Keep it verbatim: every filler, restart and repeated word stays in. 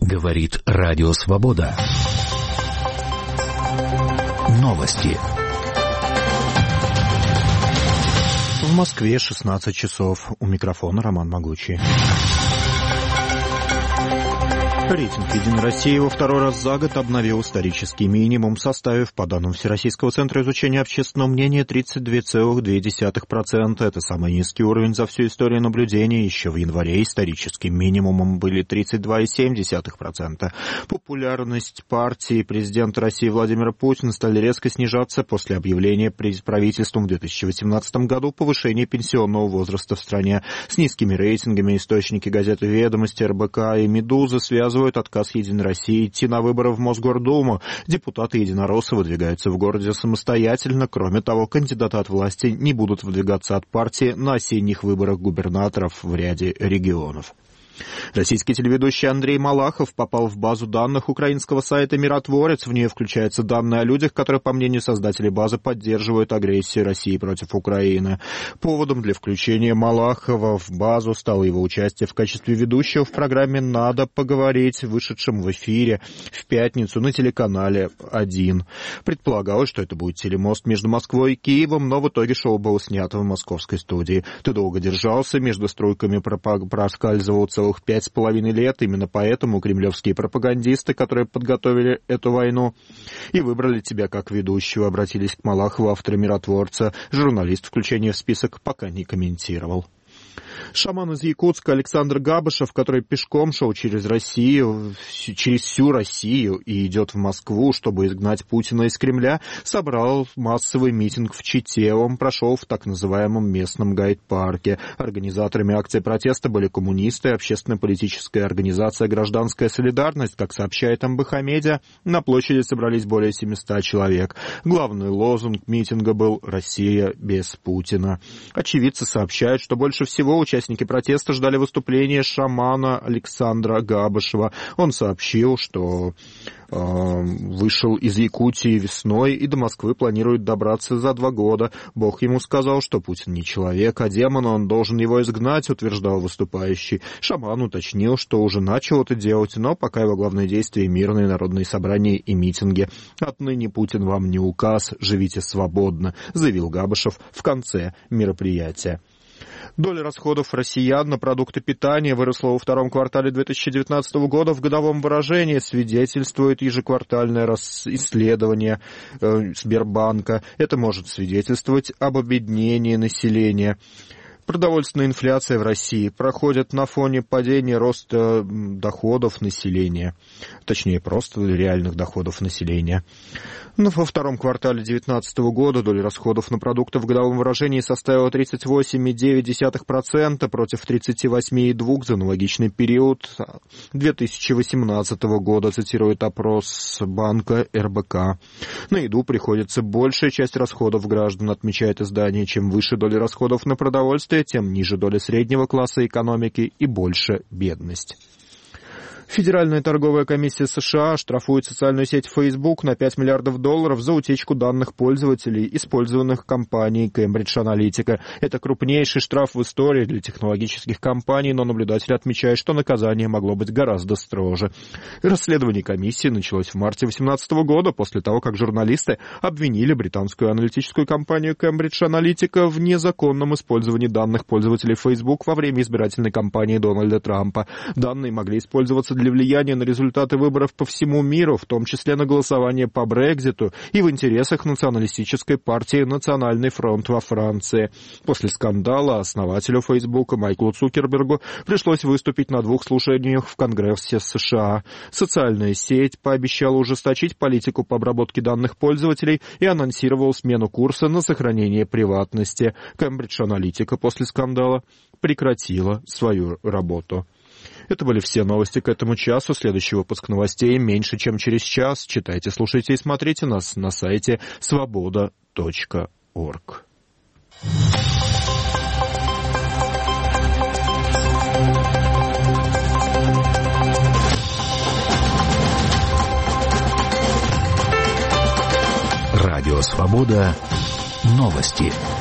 Говорит Радио Свобода. Новости. В Москве шестнадцать часов. У микрофона Роман Могучий. Рейтинг «Единой России» во второй раз за год обновил исторический минимум, составив, по данным Всероссийского центра изучения общественного мнения, тридцать два целых две десятых процента. Это самый низкий уровень за всю историю наблюдения. Еще в январе историческим минимумом были тридцать два целых семь десятых процента. Популярность партии президента России Владимира Путина стали резко снижаться после объявления правительством в две тысячи восемнадцатом году повышения пенсионного возраста в стране. С низкими рейтингами источники газеты «Ведомости», эр бэ ка и «Медуза» связывают отказ «Единой России» идти на выборы в Мосгордуму. Депутаты единороссы выдвигаются в городе самостоятельно. Кроме того, кандидаты от власти не будут выдвигаться от партии на осенних выборах губернаторов в ряде регионов. Российский телеведущий Андрей Малахов попал в базу данных украинского сайта «Миротворец». В нее включаются данные о людях, которые, по мнению создателей базы, поддерживают агрессию России против Украины. Поводом для включения Малахова в базу стало его участие в качестве ведущего в программе «Надо поговорить», вышедшем в эфире в пятницу на телеканале один. Предполагалось, что это будет телемост между Москвой и Киевом, но в итоге шоу было снято в московской студии. «Ты долго держался, между струйками проскальзывал целых пять с половиной лет. Именно поэтому кремлевские пропагандисты, которые подготовили эту войну и выбрали тебя как ведущего», обратились к Малахову авторы «Миротворца». Журналист включение в список пока не комментировал. Шаман из Якутска Александр Габышев, который пешком шел через Россию, через всю Россию и идет в Москву, чтобы изгнать Путина из Кремля, собрал массовый митинг в Чите. Он прошел в так называемом местном гайд-парке. Организаторами акции протеста были коммунисты, общественно-политическая организация «Гражданская солидарность». Как сообщает эм бэ ха Медиа, на площади собрались более семисот человек. Главный лозунг митинга был «Россия без Путина». Очевидцы сообщают, что больше всего участники протеста ждали выступления шамана Александра Габышева. Он сообщил, что э, вышел из Якутии весной и до Москвы планирует добраться за два года. Бог ему сказал, что Путин не человек, а демон, он должен его изгнать, утверждал выступающий. Шаман уточнил, что уже начал это делать, но пока его главные действия — мирные народные собрания и митинги. «Отныне Путин вам не указ, живите свободно», заявил Габышев в конце мероприятия. Доля расходов россиян на продукты питания выросла во втором квартале две тысячи девятнадцатого года в годовом выражении, свидетельствует ежеквартальное исследование Сбербанка. Это может свидетельствовать об обеднении населения. Продовольственная инфляция в России проходит на фоне падения роста доходов населения, точнее, просто реальных доходов населения. Но во втором квартале две тысячи девятнадцатого года доля расходов на продукты в годовом выражении составила тридцать восемь целых девять десятых процента против тридцать восемь целых две десятых процента за аналогичный период две тысячи восемнадцатого года, цитирует опрос банка эр бэ ка. На еду приходится большая часть расходов граждан, отмечает издание. Чем выше доля расходов на продовольствие, тем ниже доля среднего класса экономики и больше бедность. Федеральная торговая комиссия США штрафует социальную сеть Facebook на пять миллиардов долларов за утечку данных пользователей, использованных компанией Cambridge Analytica. Это крупнейший штраф в истории для технологических компаний, но наблюдатели отмечают, что наказание могло быть гораздо строже. Расследование комиссии началось в марте две тысячи восемнадцатого года, после того, как журналисты обвинили британскую аналитическую компанию Cambridge Analytica в незаконном использовании данных пользователей Facebook во время избирательной кампании Дональда Трампа. Данные могли использоваться для влияния на результаты выборов по всему миру, в том числе на голосование по Брекситу и в интересах националистической партии «Национальный фронт» во Франции. После скандала основателю Фейсбука Майклу Цукербергу пришлось выступить на двух слушаниях в Конгрессе США. Социальная сеть пообещала ужесточить политику по обработке данных пользователей и анонсировала смену курса на сохранение приватности. Cambridge Analytica после скандала прекратила свою работу. Это были все новости к этому часу. Следующий выпуск новостей меньше, чем через час. Читайте, слушайте и смотрите нас на сайте свобода точка орг. Радио «Свобода». Новости.